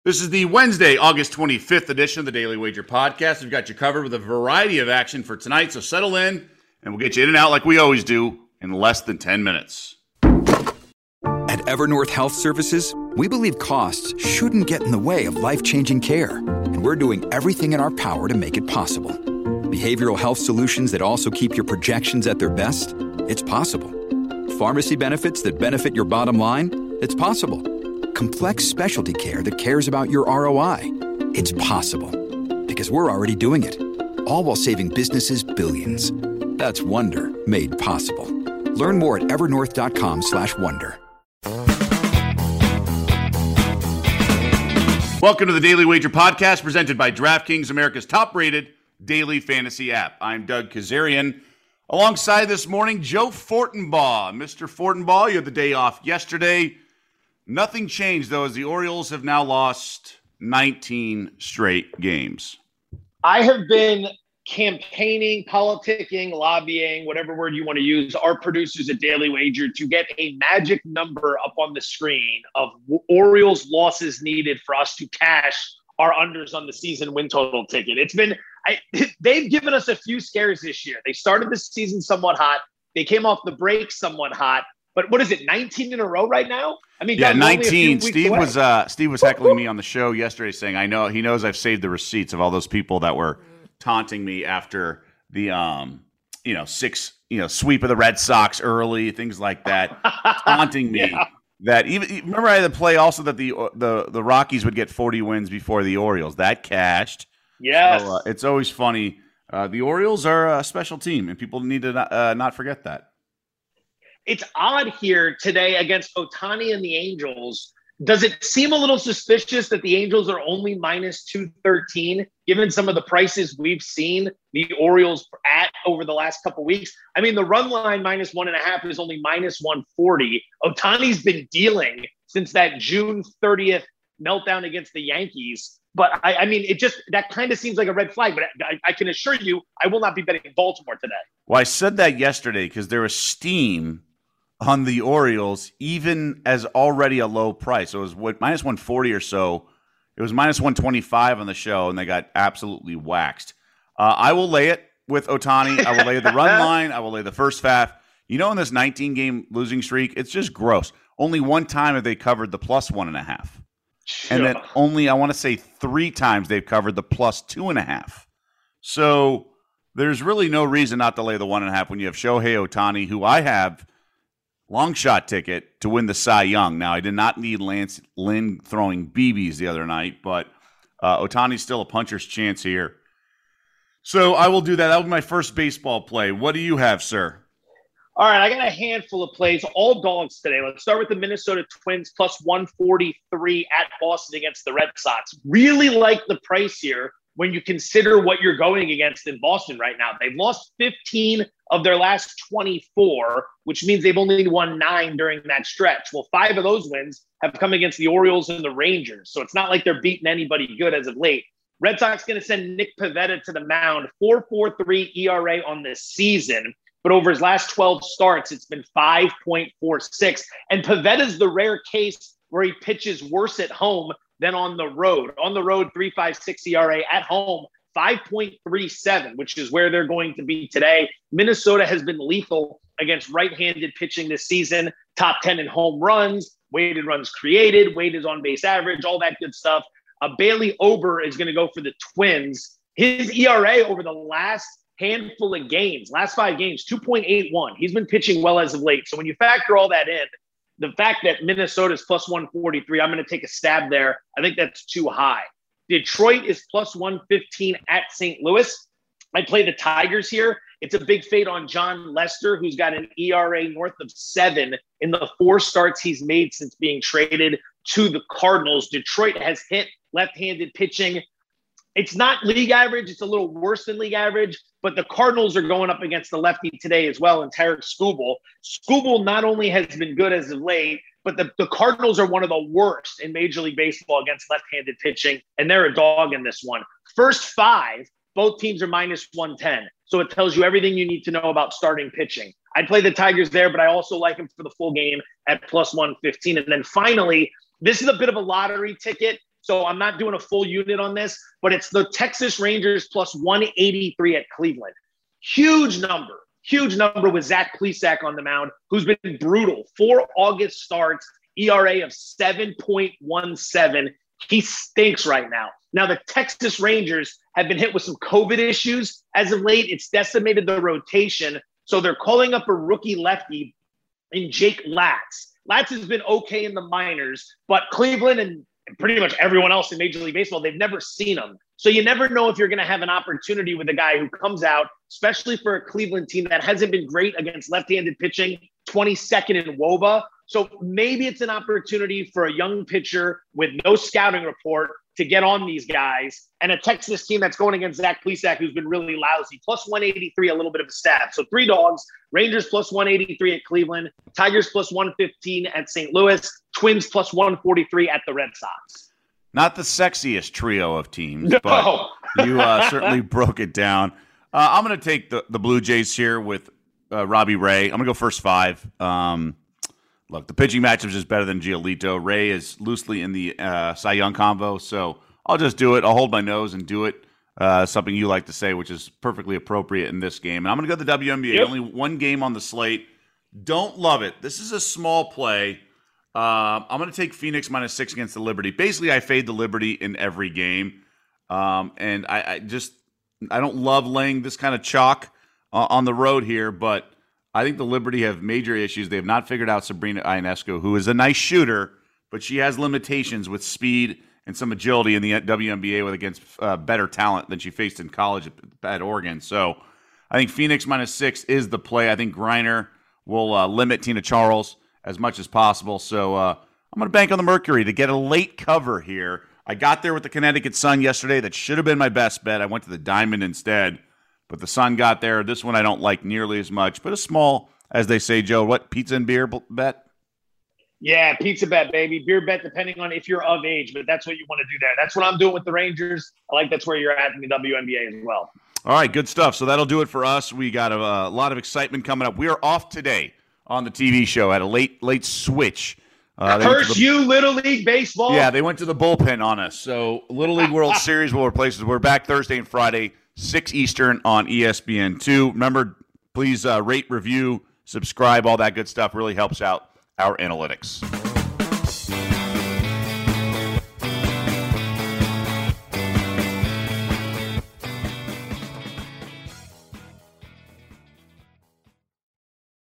This is the Wednesday, August 25th edition of the Daily Wager Podcast. We've got you covered with a variety of action for tonight, so settle in, and we'll get you in and out like we always do in less than 10 minutes. At Evernorth Health Services, we believe costs shouldn't get in the way of life-changing care, and we're doing everything in our power to make it possible. Behavioral health solutions that also keep your projections at their best? It's possible. Pharmacy benefits that benefit your bottom line? It's possible. Complex specialty care that cares about your ROI? It's possible. Because we're already doing it. All while saving businesses billions. That's Wonder made possible. Learn more at evernorth.com/wonder. Welcome to the Daily Wager Podcast, presented by DraftKings, America's top-rated daily fantasy app. I'm Doug Kazarian. Alongside this morning, Joe Fortenbaugh. Mr. Fortenbaugh, you had the day off yesterday. Nothing changed, though, as the Orioles have now lost 19 straight games. I have been campaigning, politicking, lobbying, whatever word you want to use, our producers at Daily Wager to get a magic number up on the screen of Orioles losses needed for us to cash our unders on the season win total ticket. They've given us a few scares this year. They started the season somewhat hot. They came off the break somewhat hot. But what is it, 19 in a row right now? I mean, yeah, 19. Steve was heckling me on the show yesterday saying, he knows I've saved the receipts of all those people that were taunting me after the sweep of the Red Sox early, things like that, taunting me. Yeah. That even remember I had to play also that the Rockies would get 40 wins before the Orioles. That cashed. Yes. So, it's always funny. The Orioles are a special team, and people need to not forget that. It's odd here today against Ohtani and the Angels. Does it seem a little suspicious that the Angels are only minus 213, given some of the prices we've seen the Orioles at over the last couple of weeks? I mean, the run line minus 1.5 is only minus 140. Ohtani's been dealing since that June 30th meltdown against the Yankees. But I mean, that kind of seems like a red flag. But I can assure you, I will not be betting Baltimore today. Well, I said that yesterday because there was steam on the Orioles, even as already a low price. So it was minus 140 or so. It was minus 125 on the show, and they got absolutely waxed. I will lay it with Ohtani. I will lay the run line. I will lay the first half. In this 19-game losing streak, it's just gross. Only one time have they covered the plus 1.5. Sure. And then only, I want to say, 3 times they've covered the plus 2.5. So there's really no reason not to lay the 1.5 when you have Shohei Ohtani, who I have long shot ticket to win the Cy Young. Now, I did not need Lance Lynn throwing BBs the other night, but Ohtani's still a puncher's chance here. So I will do that. That was my first baseball play. What do you have, sir? All right, I got a handful of plays, all dogs today. Let's start with the Minnesota Twins plus 143 at Boston against the Red Sox. Really like the price here when you consider what you're going against in Boston right now. They've lost 15 of their last 24, which means they've only won 9 during that stretch. Well, 5 of those wins have come against the Orioles and the Rangers. So it's not like they're beating anybody good as of late. Red Sox going to send Nick Pivetta to the mound, 4.43 ERA on this season. But over his last 12 starts, it's been 5.46. And Pivetta's the rare case where he pitches worse at home than on the road. On the road, 3.56 ERA. At home, 5.37, which is where they're going to be today. Minnesota has been lethal against right-handed pitching this season. Top 10 in home runs, weighted runs created, weighted on base average, all that good stuff. Bailey Ober is going to go for the Twins. His ERA over the last handful of games, last 5 games, 2.81. He's been pitching well as of late. So when you factor all that in, the fact that Minnesota's plus 143, I'm going to take a stab there. I think that's too high. Detroit is plus 115 at St. Louis. I play the Tigers here. It's a big fade on John Lester, who's got an ERA north of 7 in the 4 starts he's made since being traded to the Cardinals. Detroit has hit left-handed pitching. It's not league average. It's a little worse than league average, but the Cardinals are going up against the lefty today as well, and Tarek Skubal. Skubal not only has been good as of late, but the Cardinals are one of the worst in Major League Baseball against left-handed pitching, and they're a dog in this one. First 5, both teams are minus 110, so it tells you everything you need to know about starting pitching. I'd play the Tigers there, but I also like them for the full game at plus 115. And then finally, this is a bit of a lottery ticket. so I'm not doing a full unit on this, but it's the Texas Rangers plus 183 at Cleveland. Huge number with Zach Plesac on the mound, who's been brutal. 4 August starts, ERA of 7.17. He stinks right now. Now, the Texas Rangers have been hit with some COVID issues as of late. It's decimated the rotation. So they're calling up a rookie lefty in Jake Latz. Latz has been okay in the minors, but Cleveland and pretty much everyone else in Major League Baseball, they've never seen him. So you never know if you're going to have an opportunity with a guy who comes out, especially for a Cleveland team that hasn't been great against left-handed pitching, 22nd in WOBA. So maybe it's an opportunity for a young pitcher with no scouting report to get on these guys, and a Texas team that's going against Zach Plesac, who's been really lousy. Plus 183, a little bit of a stab. So 3 dogs, Rangers plus 183 at Cleveland, Tigers plus 115 at St. Louis, Twins plus 143 at the Red Sox. Not the sexiest trio of teams, but you certainly broke it down. I'm going to take the Blue Jays here with Robbie Ray. I'm going to go first 5. Look, the pitching matchup is better than Giolito. Ray is loosely in the Cy Young combo, so I'll just do it. I'll hold my nose and do it. Something you like to say, which is perfectly appropriate in this game. And I'm going to go to the WNBA. Yep. Only one game on the slate. Don't love it. This is a small play. I'm going to take Phoenix -6 against the Liberty. Basically, I fade the Liberty in every game. And I don't love laying this kind of chalk on the road here, but I think the Liberty have major issues. They have not figured out Sabrina Ionescu, who is a nice shooter, but she has limitations with speed and some agility in the WNBA against better talent than she faced in college at Oregon. So I think Phoenix -6 is the play. I think Griner will limit Tina Charles as much as possible. So I'm going to bank on the Mercury to get a late cover here. I got there with the Connecticut Sun yesterday. That should have been my best bet. I went to the Diamond instead. But the Sun got there. This one I don't like nearly as much, but a small, as they say, Joe, what, pizza and beer bet? Yeah, pizza bet, baby. Beer bet, depending on if you're of age, but that's what you want to do there. That's what I'm doing with the Rangers. I like that's where you're at in the WNBA as well. All right, good stuff. So that'll do it for us. We got a lot of excitement coming up. We are off today on the TV show at a late switch. Curse you, Little League Baseball. Yeah, they went to the bullpen on us. So Little League World Series will replace us. We're back Thursday and Friday, 6 Eastern on ESPN2. Remember, please rate, review, subscribe, all that good stuff really helps out our analytics.